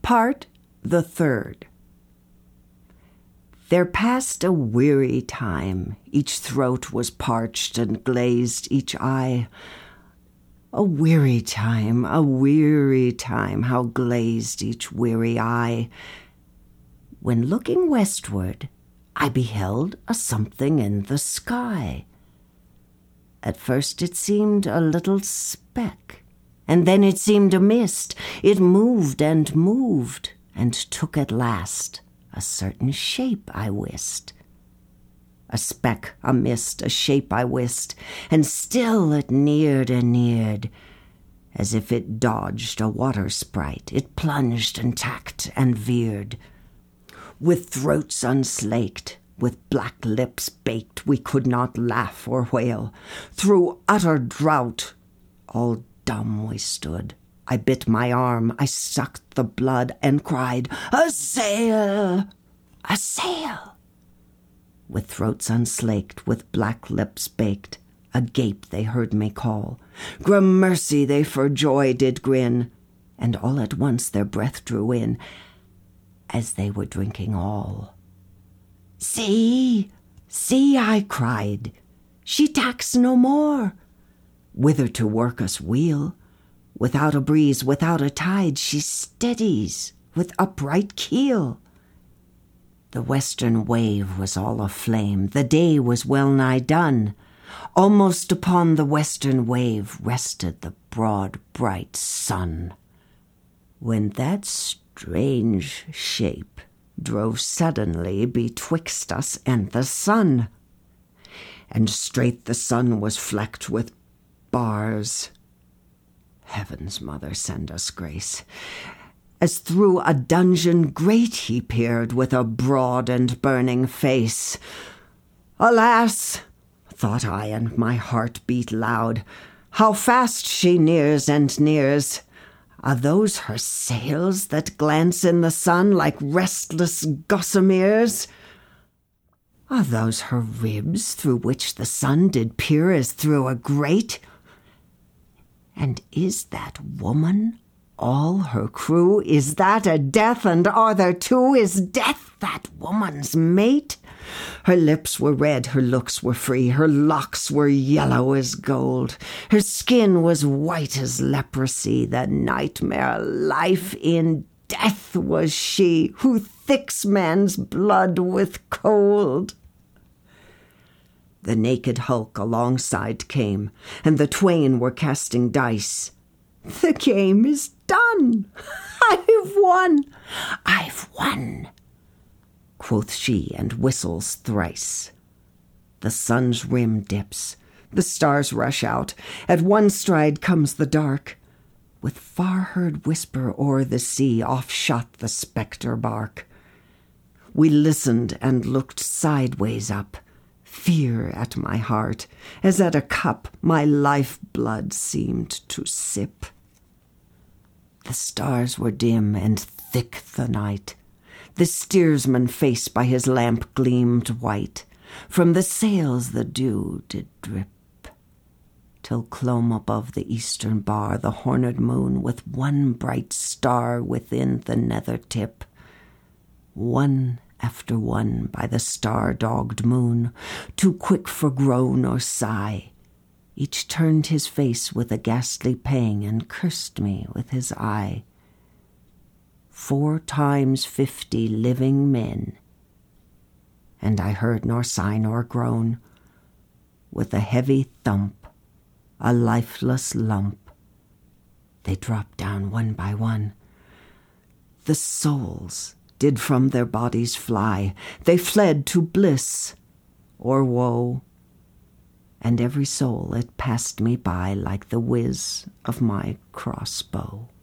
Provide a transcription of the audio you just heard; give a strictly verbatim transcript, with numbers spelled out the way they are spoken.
Part the third. There passed a weary time, each throat was parched and glazed each eye. A weary time, a weary time, how glazed each weary eye. When looking westward, I beheld a something in the sky. At first it seemed a little speck, and then it seemed a mist. It moved and moved, and took at last a certain shape I wist. A speck, a mist, a shape I wist, and still it neared and neared. As if it dodged a water sprite, it plunged and tacked and veered. With throats unslaked, with black lips baked, we could not laugh or wail. Through utter drought, all dumb we stood. I bit my arm, I sucked the blood, and cried, "A sail! A sail!" With throats unslaked, with black lips baked, agape they heard me call. Gramercy they for joy did grin, and all at once their breath drew in, as they were drinking all. "See, see," I cried, "she tacks no more. Whither to work us wheel? Without a breeze, without a tide, she steadies with upright keel." The western wave was all aflame, the day was well nigh done. Almost upon the western wave rested the broad, bright sun, when that strange shape drove suddenly betwixt us and the sun. And straight the sun was flecked with bars. Heaven's mother, send us grace. As through a dungeon grate he peered with a broad and burning face. Alas, thought I, and my heart beat loud, how fast she nears and nears. Are those her sails that glance in the sun like restless gossameres? Are those her ribs through which the sun did peer as through a grate? And is that woman all her crew? Is that a death, and are there two? Is death that woman's mate? Her lips were red, her looks were free, her locks were yellow as gold, her skin was white as leprosy, the nightmare life in death was she, who thicks man's blood with cold. The naked hulk alongside came, and the twain were casting dice. "The game is done! I've won! I've won!" quoth she, and whistles thrice. The sun's rim dips, the stars rush out, at one stride comes the dark. With far-heard whisper o'er the sea, off shot the spectre bark. We listened and looked sideways up, fear at my heart, as at a cup my life-blood seemed to sip. The stars were dim and thick the night. The steersman's face by his lamp gleamed white. From the sails the dew did drip, till clomb above the eastern bar the horned moon with one bright star within the nether tip. One after one by the star-dogged moon, too quick for groan or sigh, each turned his face with a ghastly pang and cursed me with his eye. Four times fifty living men, and I heard nor sigh nor groan. With a heavy thump, a lifeless lump, they dropped down one by one. The souls did from their bodies fly, they fled to bliss or woe, and every soul it passed me by like the whiz of my crossbow.